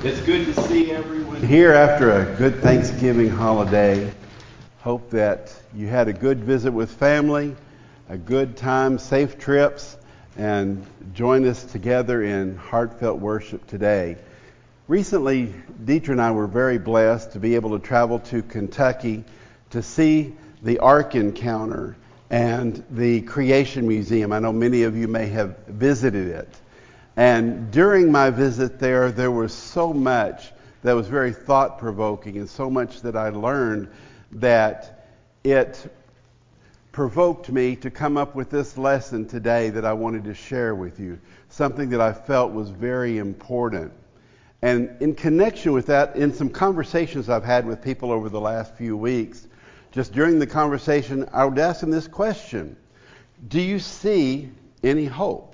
It's good to see everyone here after a good Thanksgiving holiday. Hope that you had a good visit with family, a good time, safe trips, and join us together in heartfelt worship today. Recently, Deidre and I were very blessed to be able to travel to Kentucky to see the Ark Encounter and the Creation Museum. I know many of you may have visited it. And during my visit there was so much that was very thought-provoking and so much that I learned that it provoked me to come up with this lesson today that I wanted to share with you, something that I felt was very important. And in connection with that, in some conversations I've had with people over the last few weeks, just during the conversation, I would ask them this question: do you see any hope?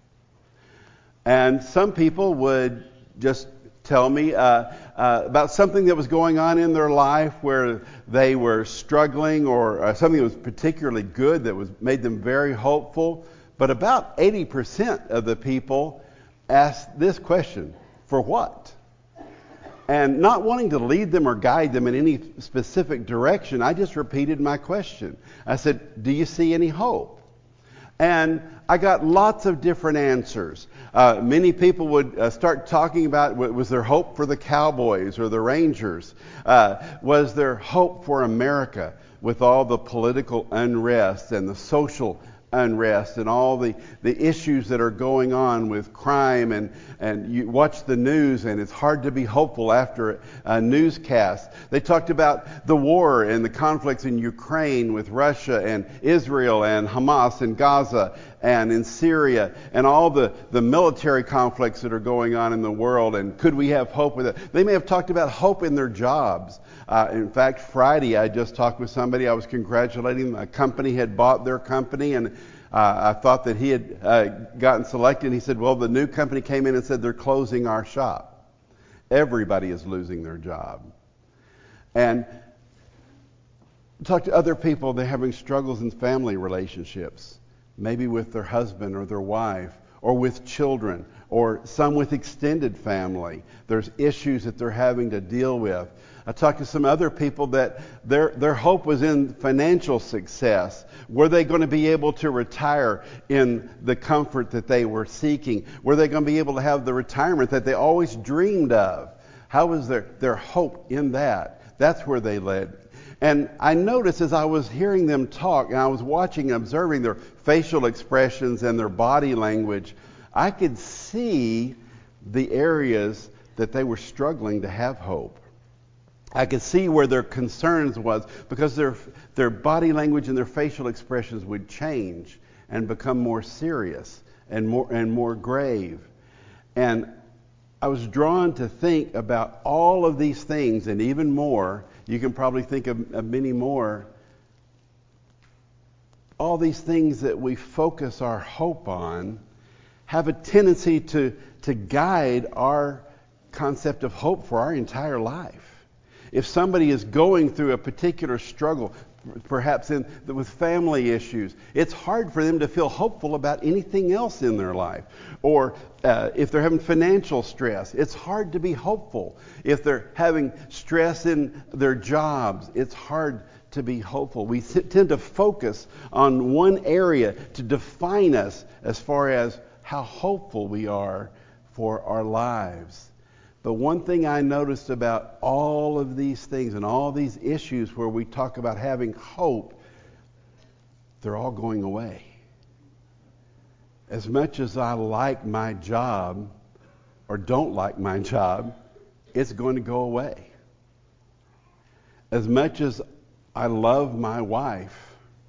And some people would just tell me about something that was going on in their life where they were struggling, or something that was particularly good that made them very hopeful. But about 80% of the people asked this question: for what? And not wanting to lead them or guide them in any specific direction, I just repeated my question. I said, do you see any hope? And I got lots of different answers. Many people would start talking about, was there hope for the Cowboys or the Rangers? Was there hope for America with all the political unrest and the social unrest and all the issues that are going on with crime, and you watch the news and it's hard to be hopeful after a newscast. They talked about the war and the conflicts in Ukraine with Russia and Israel and Hamas in Gaza and in Syria and all the military conflicts that are going on in the world, and could we have hope with it? They may have talked about hope in their jobs. In fact, Friday I just talked with somebody. I was congratulating them. A company had bought their company, and I thought that he had gotten selected. He said, well, the new company came in and said they're closing our shop. Everybody is losing their job. And talk to other people. They're having struggles in family relationships, maybe with their husband or their wife, or with children, or some with extended family. There's issues that they're having to deal with. I talked to some other people that their hope was in financial success. Were they going to be able to retire in the comfort that they were seeking? Were they going to be able to have the retirement that they always dreamed of? How was their hope in that? That's where they led. And I noticed as I was hearing them talk, and I was watching, observing their facial expressions and their body language, I could see the areas that they were struggling to have hope. I could see where their concerns was, because their body language and their facial expressions would change and become more serious and more grave. And I was drawn to think about all of these things and even more. You can probably think of many more. All these things that we focus our hope on have a tendency to guide our concept of hope for our entire life. If somebody is going through a particular struggle, perhaps with family issues, it's hard for them to feel hopeful about anything else in their life. Or if they're having financial stress, it's hard to be hopeful. If they're having stress in their jobs, it's hard to be hopeful. We tend to focus on one area to define us as far as how hopeful we are for our lives. But one thing I noticed about all of these things and all these issues where we talk about having hope, they're all going away. As much as I like my job or don't like my job, it's going to go away. As much as I love my wife,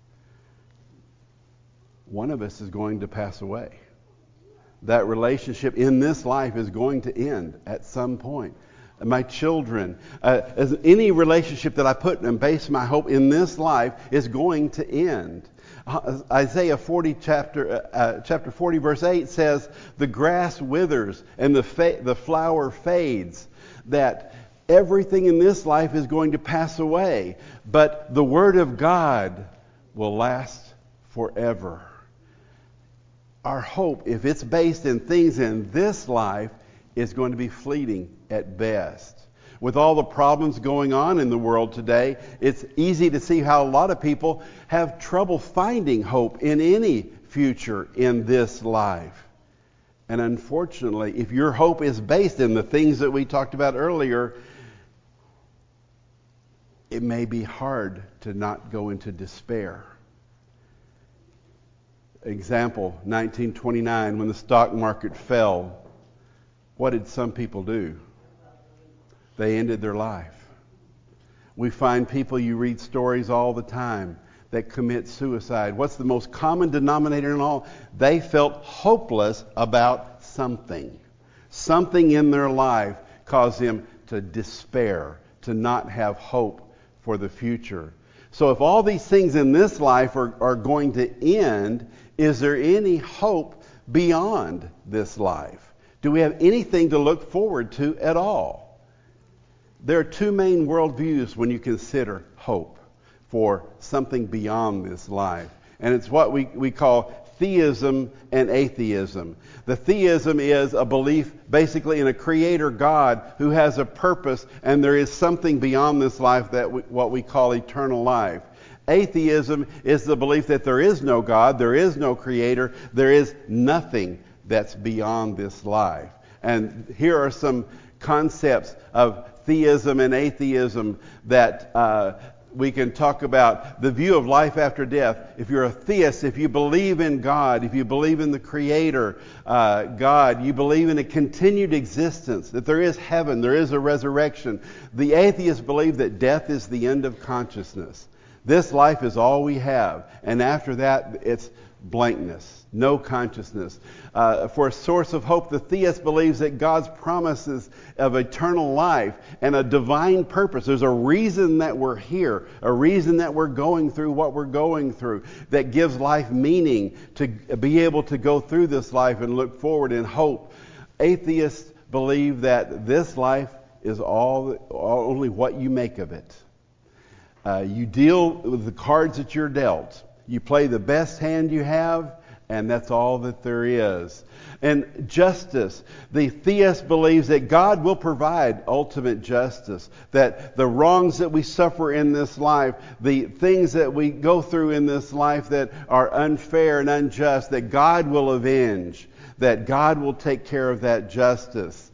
one of us is going to pass away. That relationship in this life is going to end at some point. My children, as any relationship that I put and base my hope in this life is going to end. Isaiah 40, chapter 40, verse 8 says, the grass withers and the flower fades, that everything in this life is going to pass away, but the Word of God will last forever. Our hope, if it's based in things in this life, is going to be fleeting at best. With all the problems going on in the world today, it's easy to see how a lot of people have trouble finding hope in any future in this life. And unfortunately, if your hope is based in the things that we talked about earlier, it may be hard to not go into despair. Example, 1929, when the stock market fell, what did some people do? They ended their life. We find people, you read stories all the time, that commit suicide. What's the most common denominator in all? They felt hopeless about something. Something in their life caused them to despair, to not have hope for the future. So if all these things in this life are going to end, is there any hope beyond this life? Do we have anything to look forward to at all? There are two main worldviews when you consider hope for something beyond this life. And it's what we call theism and atheism. The theism is a belief basically in a creator God who has a purpose, and there is something beyond this life that what we call eternal life. Atheism is the belief that there is no God, there is no creator, there is nothing that's beyond this life. And here are some concepts of theism and atheism that we can talk about. The view of life after death. If you're a theist, if you believe in God, if you believe in the Creator, God, you believe in a continued existence, that there is heaven, there is a resurrection. The atheists believe that death is the end of consciousness. This life is all we have, and after that, it's blankness, no consciousness. For a source of hope, the theist believes that God's promises of eternal life and a divine purpose. There's a reason that we're here, a reason that we're going through what we're going through, that gives life meaning to be able to go through this life and look forward in hope. Atheists believe that this life is only what you make of it. You deal with the cards that you're dealt. You play the best hand you have, and that's all that there is. And justice. The theist believes that God will provide ultimate justice, that the wrongs that we suffer in this life, the things that we go through in this life that are unfair and unjust, that God will avenge, that God will take care of that justice.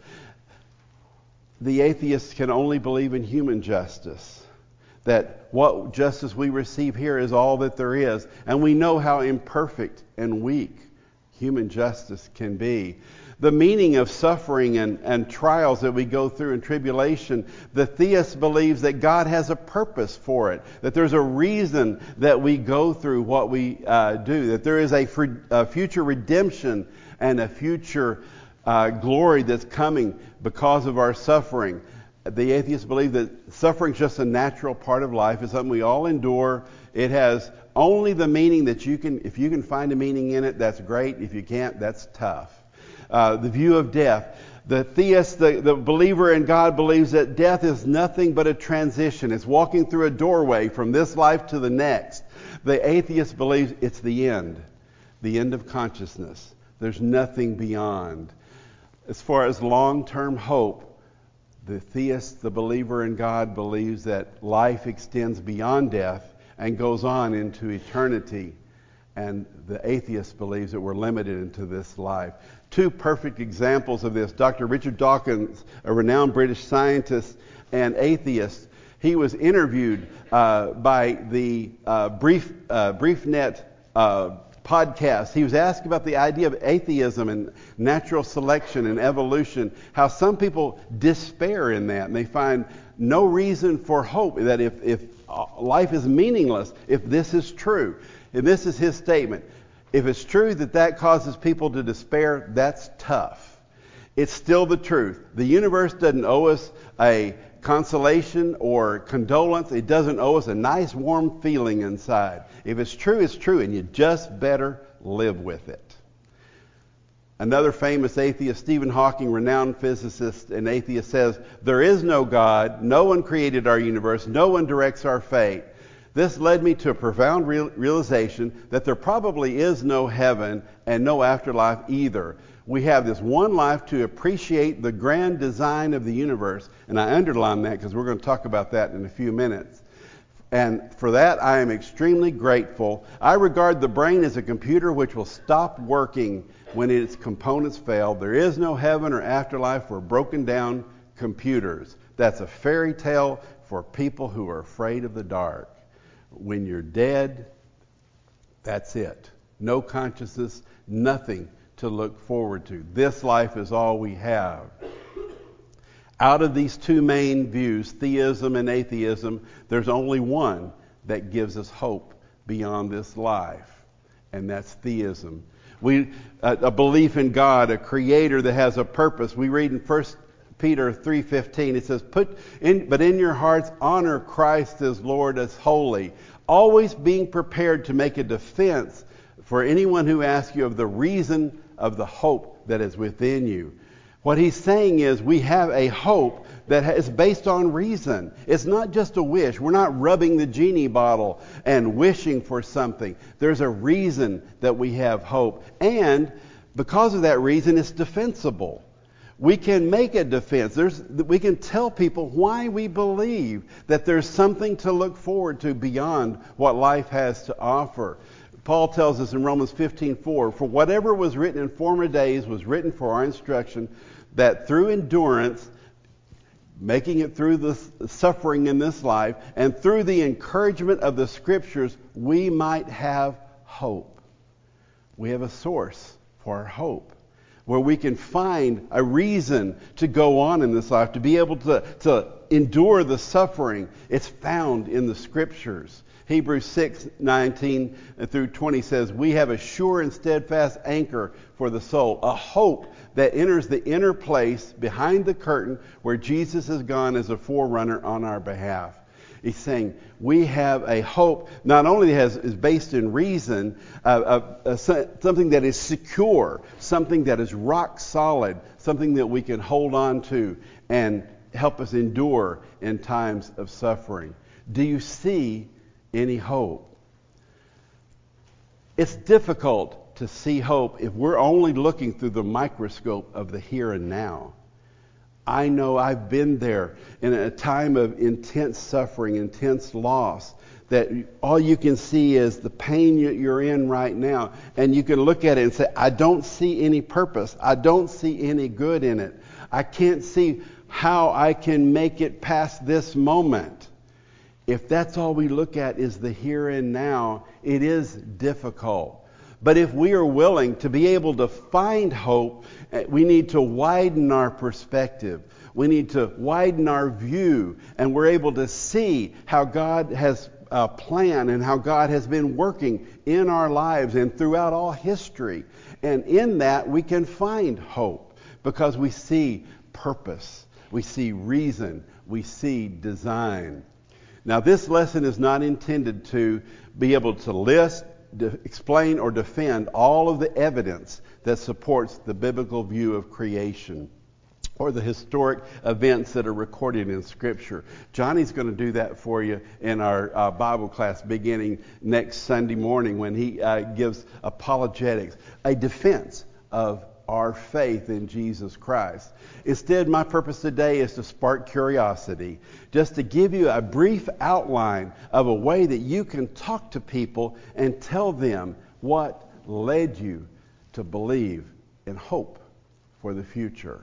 The atheist can only believe in human justice, that what justice we receive here is all that there is. And we know how imperfect and weak human justice can be. The meaning of suffering and trials that we go through in tribulation, the theist believes that God has a purpose for it, that there's a reason that we go through what we do, that there is a future redemption and a future glory that's coming because of our suffering. The atheists believe that suffering is just a natural part of life. It's something we all endure. It has only the meaning that if you can find a meaning in it, that's great. If you can't, that's tough. The view of death. The theist, the believer in God, believes that death is nothing but a transition. It's walking through a doorway from this life to the next. The atheist believes it's the end of consciousness. There's nothing beyond. As far as long-term hope, the theist, the believer in God, believes that life extends beyond death and goes on into eternity. And the atheist believes that we're limited into this life. Two perfect examples of this. Dr. Richard Dawkins, a renowned British scientist and atheist, he was interviewed by the BriefNet podcast. He was asked about the idea of atheism and natural selection and evolution, how some people despair in that, and they find no reason for hope, that if life is meaningless, if this is true. And this is his statement. If it's true that causes people to despair, that's tough. It's still the truth. The universe doesn't owe us a consolation or condolence. It doesn't owe us a nice warm feeling inside. If it's true, it's true, and you just better live with it. Another famous atheist, Stephen Hawking, renowned physicist and atheist, says, "There is no God. No one created our universe. No one directs our fate. This led me to a profound realization that there probably is no heaven and no afterlife either. We have this one life to appreciate the grand design of the universe. And I underline that because we're going to talk about that in a few minutes. And for that, I am extremely grateful. I regard the brain as a computer which will stop working when its components fail. There is no heaven or afterlife for broken down computers. That's a fairy tale for people who are afraid of the dark. When you're dead, that's it. No consciousness, nothing to look forward to. This life is all we have. Out of these two main views, theism and atheism, there's only one that gives us hope beyond this life, and that's theism. A belief in God, a creator that has a purpose. We read in 1 Peter 3:15, it says, but in your hearts honor Christ as Lord, as holy, always being prepared to make a defense for anyone who asks you of the reason of the hope that is within you. What he's saying is we have a hope that is based on reason. It's not just a wish. We're not rubbing the genie bottle and wishing for something. There's a reason that we have hope. And because of that reason, it's defensible. We can make a defense. We can tell people why we believe that there's something to look forward to beyond what life has to offer. Paul tells us in Romans 15:4, for whatever was written in former days was written for our instruction, that through endurance, making it through the suffering in this life, and through the encouragement of the Scriptures, we might have hope. We have a source for our hope, where we can find a reason to go on in this life, to be able to endure the suffering. It's found in the Scriptures. Hebrews 6:19 through 20 says, we have a sure and steadfast anchor for the soul, a hope that enters the inner place behind the curtain where Jesus has gone as a forerunner on our behalf. He's saying we have a hope not only is based in reason, something that is secure, something that is rock solid, something that we can hold on to and help us endure in times of suffering. Do you see any hope? It's difficult to see hope if we're only looking through the microscope of the here and now. I know I've been there in a time of intense suffering, intense loss, that all you can see is the pain you're in right now. And you can look at it and say, I don't see any purpose. I don't see any good in it. I can't see how I can make it past this moment. If that's all we look at is the here and now, it is difficult. But if we are willing to be able to find hope, we need to widen our perspective. We need to widen our view, and we're able to see how God has planned and how God has been working in our lives and throughout all history. And in that, we can find hope because we see purpose, we see reason, we see design. Now, this lesson is not intended to be able to list, explain, or defend all of the evidence that supports the biblical view of creation or the historic events that are recorded in Scripture. Johnny's going to do that for you in our Bible class beginning next Sunday morning when he gives apologetics, a defense of our faith in Jesus Christ. Instead, my purpose today is to spark curiosity, just to give you a brief outline of a way that you can talk to people and tell them what led you to believe in hope for the future.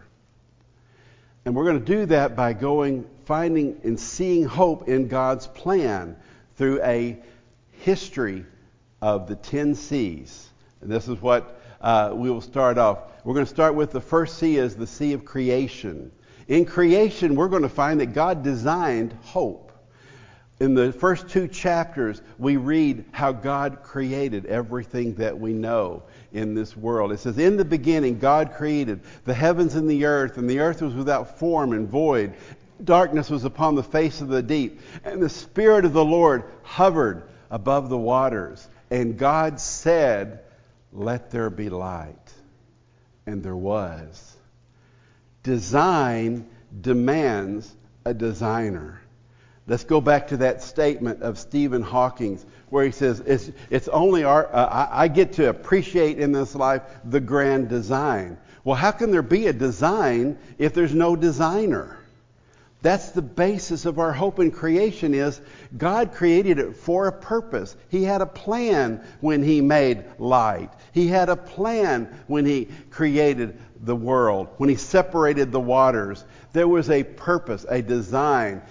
And we're going to do that by finding and seeing hope in God's plan through a history of the 10 C's. And this is what we will start off. We're going to start with the first C as the C of creation. In creation, we're going to find that God designed hope. In the first 2 chapters, we read how God created everything that we know in this world. It says, in the beginning, God created the heavens and the earth was without form and void. Darkness was upon the face of the deep, and the Spirit of the Lord hovered above the waters. And God said, let there be light. And there was. Design demands a designer. Let's go back to that statement of Stephen Hawking where he says, it's only I get to appreciate in this life the grand design. Well, how can there be a design if there's no designer? That's the basis of our hope in creation is God created it for a purpose. He had a plan when He made light. He had a plan when He created the world, when He separated the waters. There was a purpose, a design.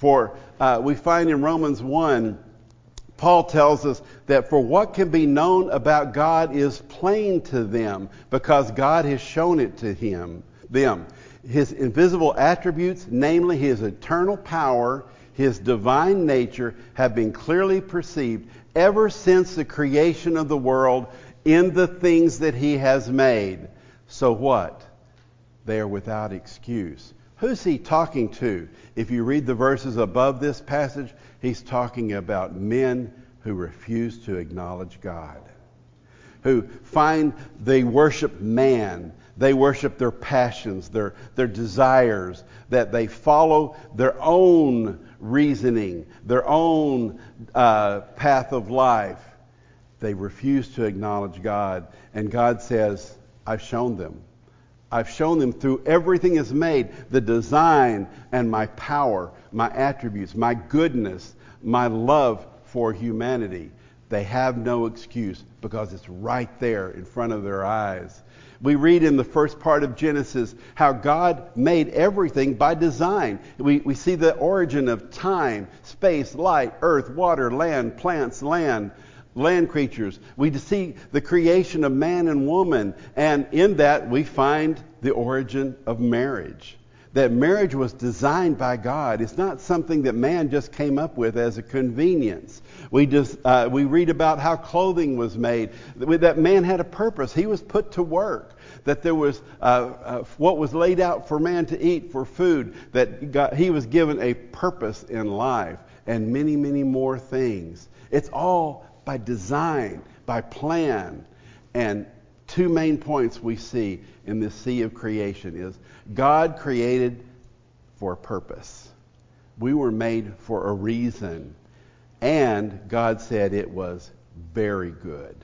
We find in Romans 1, Paul tells us that for what can be known about God is plain to them because God has shown it to them. His invisible attributes, namely His eternal power, His divine nature, have been clearly perceived ever since the creation of the world in the things that He has made. So what? They are without excuse. Who's He talking to? If you read the verses above this passage, He's talking about men who refuse to acknowledge God, who they worship man. They worship their passions, their desires, that they follow their own reasoning, their own path of life. They refuse to acknowledge God. And God says, I've shown them. I've shown them through everything is made, the design and my power, my attributes, my goodness, my love for humanity. They have no excuse because it's right there in front of their eyes. We read in the first part of Genesis how God made everything by design. We see the origin of time, space, light, earth, water, land, plants, land creatures. We see the creation of man and woman. And in that we find the origin of marriage. That marriage was designed by God. It's not something that man just came up with as a convenience. We read about how clothing was made. That man had a purpose. He was put to work. That there was what was laid out for man to eat, for food. That he was given a purpose in life. And many, many more things. It's all by design, by plan. And two main points we see in this sea of creation is God created for a purpose. We were made for a reason. And God said it was very good.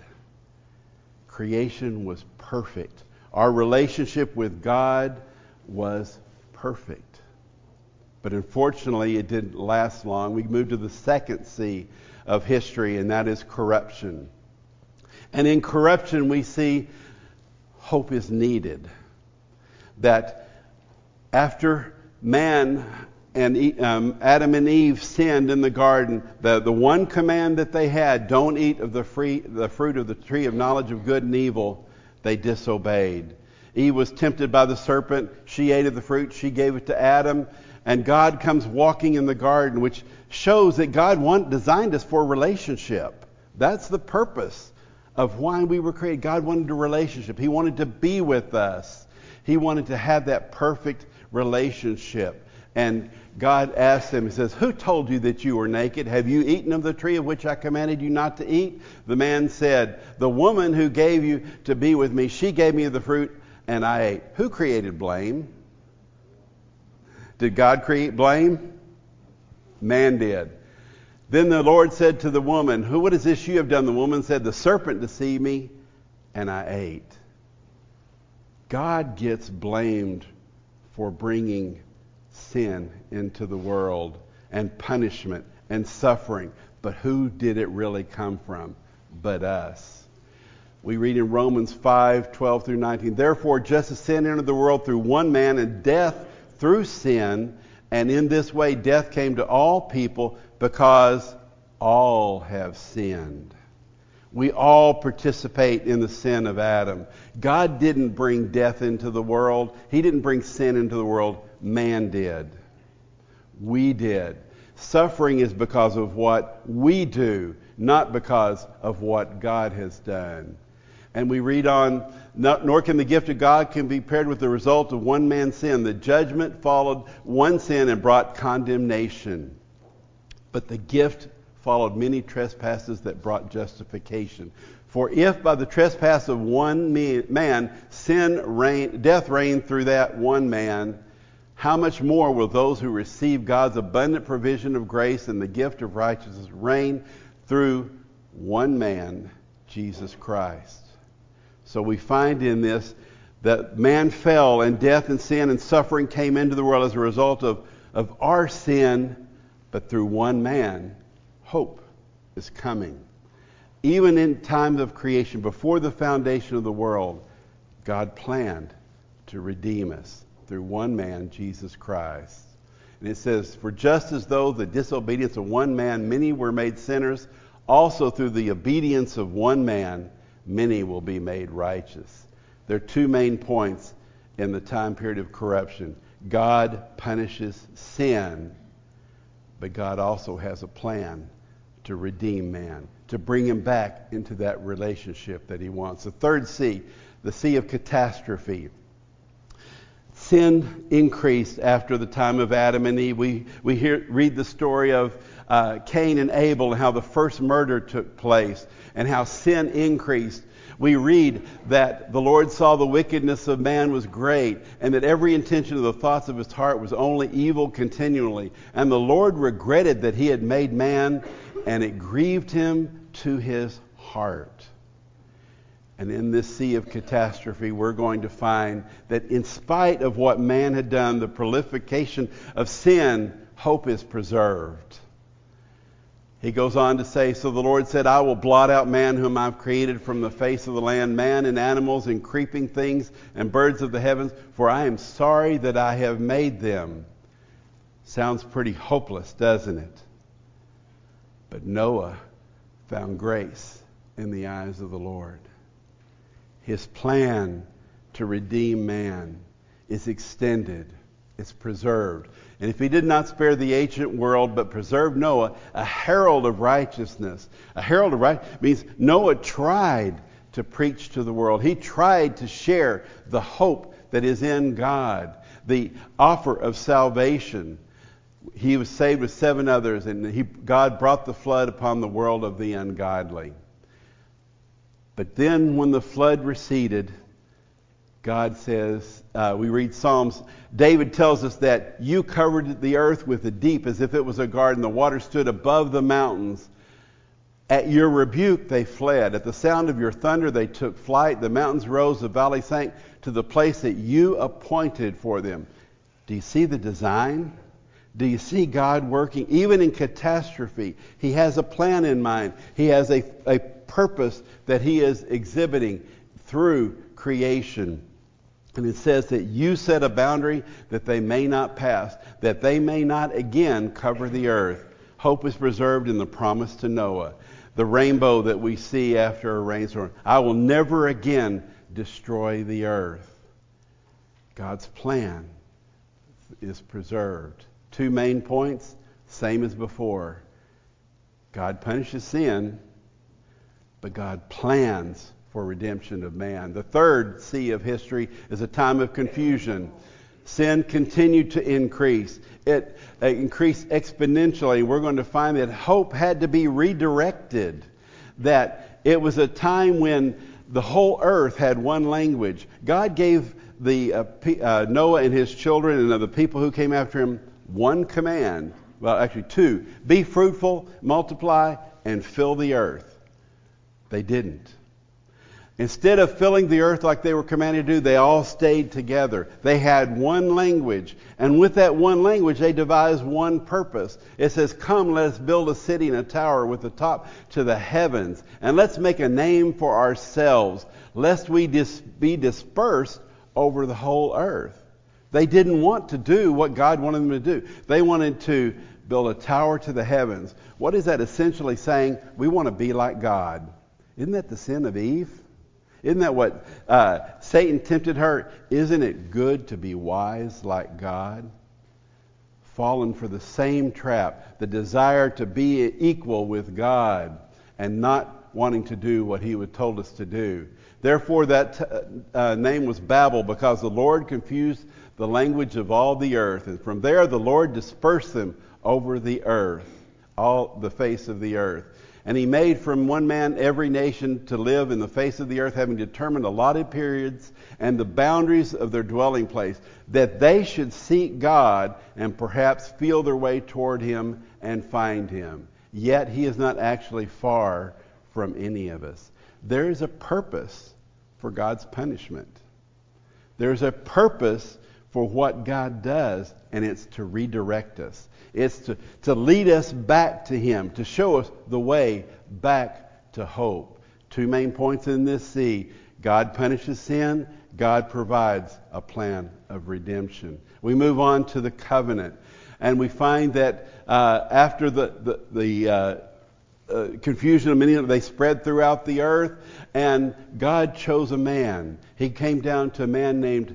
Creation was perfect. Our relationship with God was perfect. But unfortunately, it didn't last long. We moved to the second C of history, and that is corruption. And in corruption, we see hope is needed. That after man and Adam and Eve sinned in the garden, the one command that they had, don't eat of the fruit of the tree of knowledge of good and evil, they disobeyed. Eve was tempted by the serpent. She ate of the fruit. She gave it to Adam. And God comes walking in the garden, which shows that God designed us for a relationship. That's the purpose of why we were created. God wanted a relationship. He wanted to be with us. He wanted to have that perfect relationship. And God asked him, He says, who told you that you were naked? Have you eaten of the tree of which I commanded you not to eat? The man said, the woman who gave you to be with me, she gave me the fruit and I ate. Who created blame? Did God create blame? Man did. Then the Lord said to the woman, what is this you have done? The woman said, the serpent deceived me and I ate. God gets blamed for bringing sin into the world and punishment and suffering. But who did it really come from but us? We read in Romans 5:12 through 19, therefore just as sin entered the world through one man and death through sin, and in this way death came to all people because all have sinned. We all participate in the sin of Adam. God didn't bring death into the world. He didn't bring sin into the world. Man did. We did. Suffering is because of what we do, not because of what God has done. And we read on, nor can the gift of God can be paired with the result of one man's sin. The judgment followed one sin and brought condemnation. But the gift followed many trespasses that brought justification. For if by the trespass of one man death reigned through that one man, how much more will those who receive God's abundant provision of grace and the gift of righteousness reign through one man, Jesus Christ? So we find in this that man fell, and death and sin and suffering came into the world as a result of our sin, but through one man, hope is coming. Even in times of creation, before the foundation of the world, God planned to redeem us through one man, Jesus Christ. And it says, for just as though the disobedience of one man, many were made sinners, also through the obedience of one man, many will be made righteous. There are two main points in the time period of corruption. God punishes sin, but God also has a plan to redeem man, to bring him back into that relationship that he wants. The third C, the C of catastrophe. Sin increased after the time of Adam and Eve. We read the story of Cain and Abel and how the first murder took place and how sin increased. We read that the Lord saw the wickedness of man was great, and that every intention of the thoughts of his heart was only evil continually. And the Lord regretted that he had made man, and it grieved him to his heart. And in this sea of catastrophe, we're going to find that in spite of what man had done, the proliferation of sin, hope is preserved. He goes on to say, so the Lord said, I will blot out man whom I've created from the face of the land, man and animals and creeping things and birds of the heavens, for I am sorry that I have made them. Sounds pretty hopeless, doesn't it? But Noah found grace in the eyes of the Lord. His plan to redeem man is extended. It's preserved. And if he did not spare the ancient world, but preserved Noah, a herald of righteousness. A herald of righteousness means Noah tried to preach to the world. He tried to share the hope that is in God, the offer of salvation. He was saved with 7 others, and God brought the flood upon the world of the ungodly. But then when the flood receded, God says, we read Psalms, David tells us that you covered the earth with the deep as if it was a garden. The water stood above the mountains. At your rebuke they fled. At the sound of your thunder they took flight. The mountains rose, the valley sank to the place that you appointed for them. Do you see the design? Do you see God working? Even in catastrophe, He has a plan in mind. He has a purpose that He is exhibiting through creation. And it says that you set a boundary that they may not pass, that they may not again cover the earth. Hope is preserved in the promise to Noah. The rainbow that we see after a rainstorm. I will never again destroy the earth. God's plan is preserved. 2 main points, same as before. God punishes sin, but God plans for redemption of man. The third C of history is a time of confusion. Sin continued to increase. It increased exponentially. We're going to find that hope had to be redirected. That it was a time when the whole earth had one language. God gave Noah and his children and the people who came after him one command. Well, actually 2. Be fruitful, multiply, and fill the earth. They didn't. Instead of filling the earth like they were commanded to do, they all stayed together. They had one language. And with that one language, they devised one purpose. It says, come, let us build a city and a tower with the top to the heavens. And let's make a name for ourselves, lest we be dispersed over the whole earth. They didn't want to do what God wanted them to do. They wanted to build a tower to the heavens. What is that essentially saying? We want to be like God. Isn't that the sin of Eve? Isn't that what Satan tempted her? Isn't it good to be wise like God? Fallen for the same trap, the desire to be equal with God and not wanting to do what He had told us to do. Therefore, that name was Babel, because the Lord confused the language of all the earth. And from there, the Lord dispersed them over the earth, all the face of the earth. And he made from one man every nation to live in the face of the earth, having determined allotted periods and the boundaries of their dwelling place, that they should seek God and perhaps feel their way toward him and find him. Yet he is not actually far from any of us. There is a purpose for God's punishment. There's a purpose for what God does, and it's to redirect us. It's to lead us back to him, to show us the way back to hope. Two main points in this see: God punishes sin, God provides a plan of redemption. We move on to the covenant, and we find that after the confusion of many, they spread throughout the earth, and God chose a man. He came down to a man named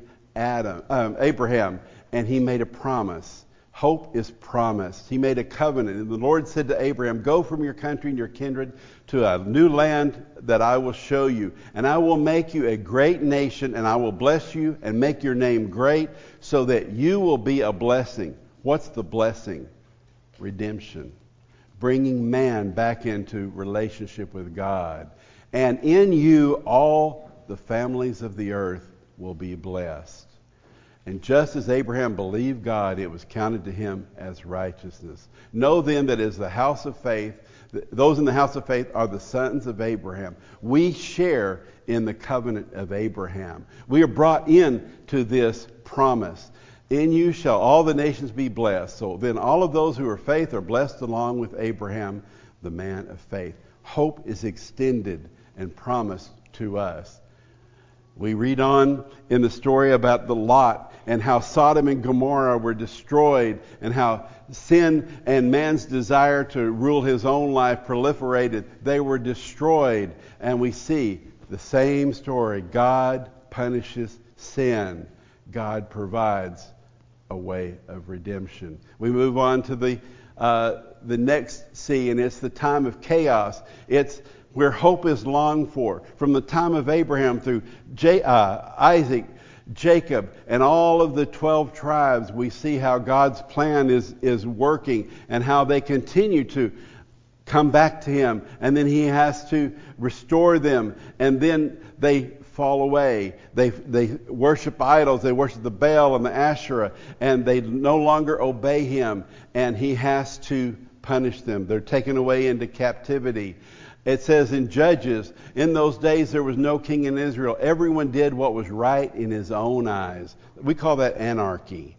Abraham, and he made a promise. Hope is promised. He made a covenant, and the Lord said to Abraham, "Go from your country and your kindred to a new land that I will show you, and I will make you a great nation, and I will bless you and make your name great, so that you will be a blessing." What's the blessing? Redemption. Bringing man back into relationship with God. And in you, all the families of the earth will be blessed. And just as Abraham believed God, it was counted to him as righteousness. Know then that as the house of faith, those in the house of faith are the sons of Abraham. We share in the covenant of Abraham. We are brought in to this promise. In you shall all the nations be blessed. So then all of those who are faith are blessed along with Abraham, the man of faith. Hope is extended and promised to us. We read on in the story about the Lot and how Sodom and Gomorrah were destroyed, and how sin and man's desire to rule his own life proliferated. They were destroyed. And we see the same story. God punishes sin. God provides a way of redemption. We move on to the next C, and it's the time of chaos. It's where hope is longed for. From the time of Abraham through Isaac, Jacob, and all of the 12 tribes, we see how God's plan is working, and how they continue to come back to him, and then he has to restore them, and then they fall away. They worship idols. They worship the Baal and the Asherah, and they no longer obey him, and he has to punish them. They're taken away into captivity. It says in Judges, in those days there was no king in Israel. Everyone did what was right in his own eyes. We call that anarchy,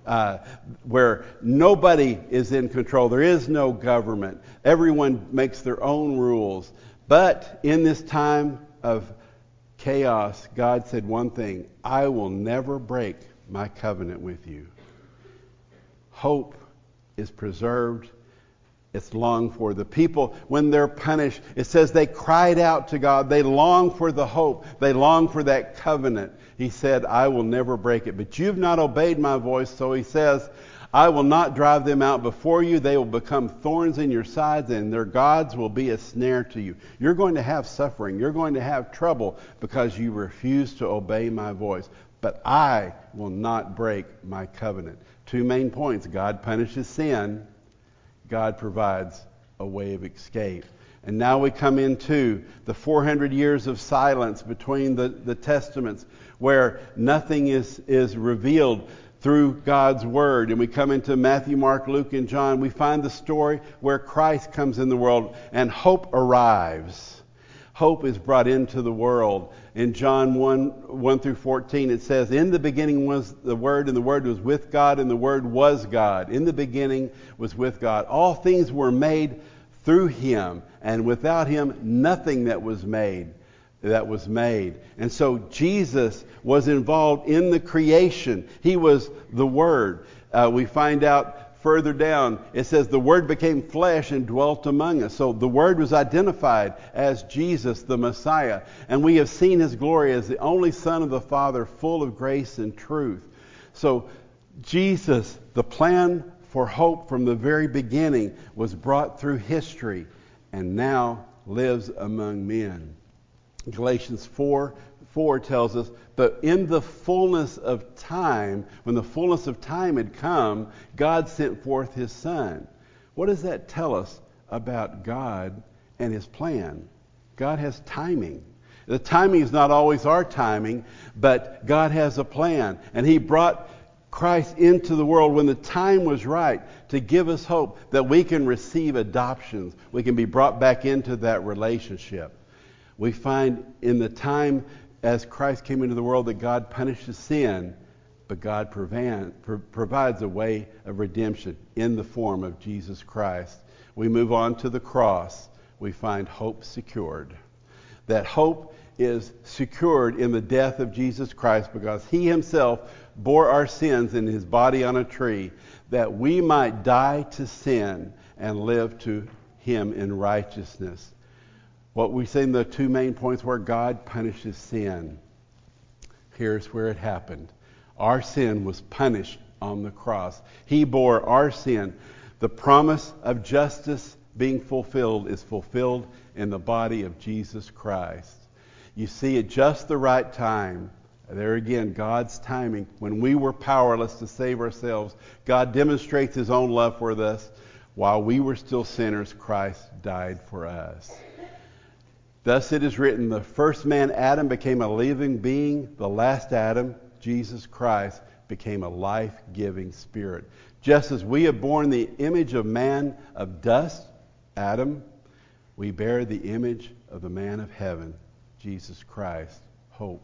where nobody is in control. There is no government. Everyone makes their own rules. But in this time of chaos, God said one thing: I will never break my covenant with you. Hope is preserved. It's longed for. The people, when they're punished, it says they cried out to God. They longed for the hope. They longed for that covenant. He said, I will never break it. But you've not obeyed my voice. So he says, I will not drive them out before you. They will become thorns in your sides, and their gods will be a snare to you. You're going to have suffering. You're going to have trouble because you refuse to obey my voice. But I will not break my covenant. Two main points. God punishes sin. God provides a way of escape. And now we come into the 400 years of silence between the testaments, where nothing is revealed through God's Word. And we come into Matthew, Mark, Luke, and John. We find the story where Christ comes in the world and hope arrives. Hope is brought into the world. In John 1 through 14, it says, in the beginning was the Word, and the Word was with God, and the Word was God. In the beginning was with God. All things were made through him, and without him nothing that was made. And so Jesus was involved in the creation. He was the Word. We find out further down, it says the Word became flesh and dwelt among us. So the Word was identified as Jesus, the Messiah. And we have seen his glory as the only Son of the Father, full of grace and truth. So Jesus, the plan for hope from the very beginning, was brought through history and now lives among men. Galatians 4 tells us, but in the fullness of time, when the fullness of time had come, God sent forth his Son. What does that tell us about God and His plan. God has timing. The timing is not always our timing, but God has a plan. And He brought Christ into the world when the time was right to give us hope that we can receive adoptions. We can be brought back into that relationship. We find in the time as Christ came into the world that God punishes sin, but God provides a way of redemption in the form of Jesus Christ. We move on to the cross. We find hope secured. That hope is secured in the death of Jesus Christ because He Himself bore our sins in His body on a tree that we might die to sin and live to Him in righteousness. What we say in the two main points where God punishes sin. Here's where it happened. Our sin was punished on the cross. He bore our sin. The promise of justice being fulfilled is fulfilled in the body of Jesus Christ. You see, at just the right time, there again, God's timing, when we were powerless to save ourselves, God demonstrates His own love for us. While we were still sinners, Christ died for us. Thus it is written, the first man, Adam, became a living being. The last Adam, Jesus Christ, became a life-giving spirit. Just as we have borne the image of man of dust, Adam, we bear the image of the man of heaven, Jesus Christ, hope.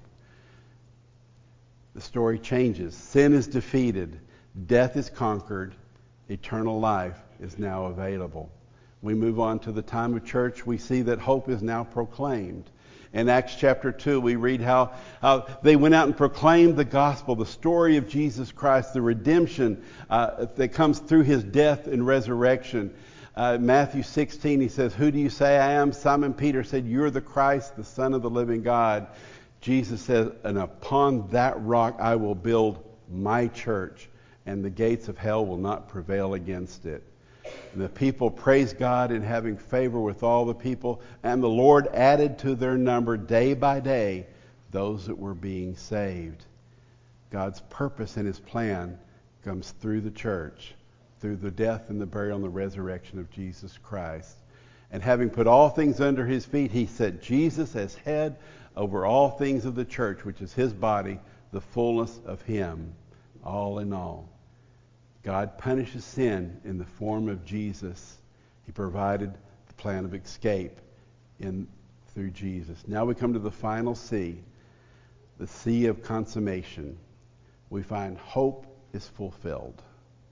The story changes. Sin is defeated. Death is conquered. Eternal life is now available. We move on to the time of church. We see that hope is now proclaimed. In Acts chapter 2, we read how they went out and proclaimed the gospel, the story of Jesus Christ, the redemption that comes through His death and resurrection. Matthew 16, He says, "Who do you say I am?" Simon Peter said, "You're the Christ, the Son of the living God." Jesus says, "And upon that rock I will build my church, and the gates of hell will not prevail against it." And the people praised God in having favor with all the people, and the Lord added to their number day by day those that were being saved. God's purpose and His plan comes through the church, through the death and the burial and the resurrection of Jesus Christ. And having put all things under His feet, He set Jesus as head over all things of the church, which is His body, the fullness of Him, all in all. God punishes sin in the form of Jesus. He provided the plan of escape through Jesus. Now we come to the final C, the C of consummation. We find hope is fulfilled.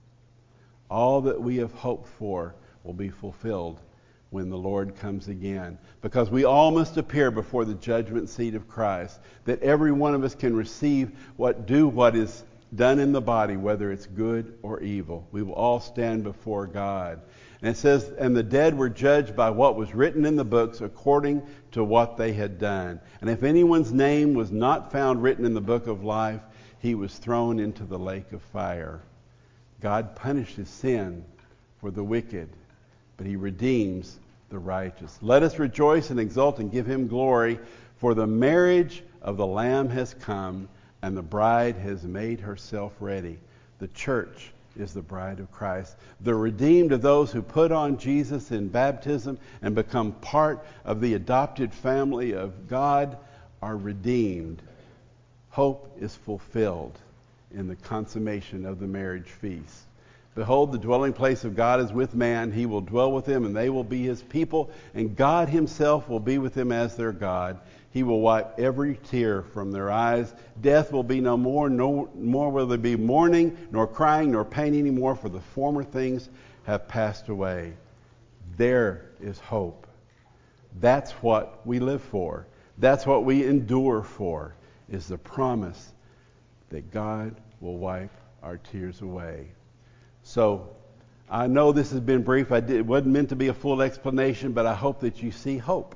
All that we have hoped for will be fulfilled when the Lord comes again. Because we all must appear before the judgment seat of Christ, that every one of us can receive what is done in the body, whether it's good or evil. We will all stand before God. And it says, and the dead were judged by what was written in the books according to what they had done. And if anyone's name was not found written in the book of life, he was thrown into the lake of fire. God punishes sin for the wicked, but He redeems the righteous. Let us rejoice and exult and give Him glory, for the marriage of the Lamb has come, and the bride has made herself ready. The church is the bride of Christ. The redeemed of those who put on Jesus in baptism and become part of the adopted family of God are redeemed. Hope is fulfilled in the consummation of the marriage feast. Behold, the dwelling place of God is with man. He will dwell with them, and they will be His people, and God Himself will be with them as their God. He will wipe every tear from their eyes. Death will be no more. No more will there be mourning, nor crying, nor pain anymore, for the former things have passed away. There is hope. That's what we live for. That's what we endure for, is the promise that God will wipe our tears away. So, I know this has been brief. It wasn't meant to be a full explanation, but I hope that you see hope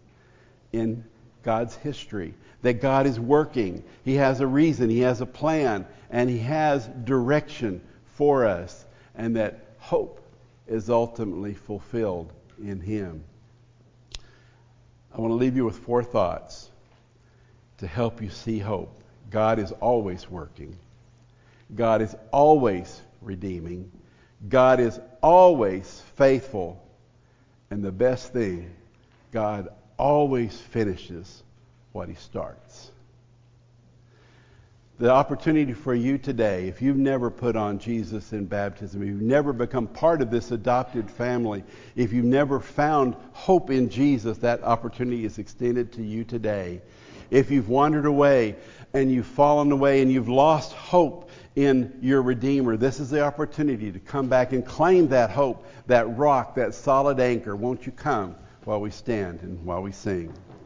in God's history, that God is working. He has a reason, He has a plan, and He has direction for us, and that hope is ultimately fulfilled in Him. I want to leave you with 4 thoughts to help you see hope. God is always working. God is always redeeming. God is always faithful. And the best thing, God always finishes what He starts. The opportunity for you today, if you've never put on Jesus in baptism, if you've never become part of this adopted family, if you've never found hope in Jesus, that opportunity is extended to you today. If you've wandered away and you've fallen away and you've lost hope in your Redeemer, this is the opportunity to come back and claim that hope, that rock, that solid anchor. Won't you come while we stand and while we sing?